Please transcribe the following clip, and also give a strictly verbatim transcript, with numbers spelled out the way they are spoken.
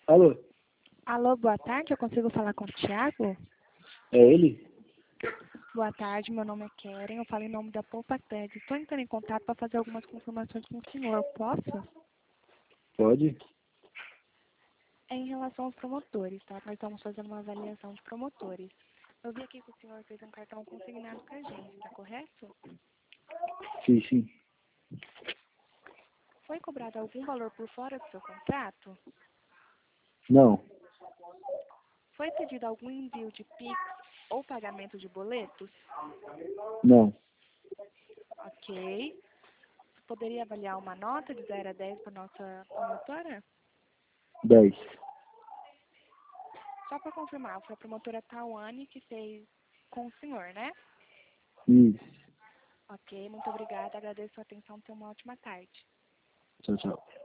Alô? Alô, boa tarde, eu consigo falar com o Thiago? É ele? Boa tarde, meu nome é Keren, eu falo em nome da Poupa Tag. Estou entrando em contato para fazer algumas confirmações com o senhor, posso? Pode? É em relação aos promotores, tá? Nós estamos fazendo uma avaliação de promotores. Eu vi aqui que o senhor fez um cartão consignado com a gente, tá correto? Sim, sim. Foi cobrado algum valor por fora do seu contrato? Não. Foi pedido algum envio de Pix ou pagamento de boletos? Não. Ok. Você poderia avaliar uma nota de zero a dez para nossa promotora? Dez. Só para confirmar, foi a promotora Tawane que fez com o senhor, né? Isso. Ok, muito obrigada. Agradeço a atenção. Tenha uma ótima tarde. Tchau, tchau.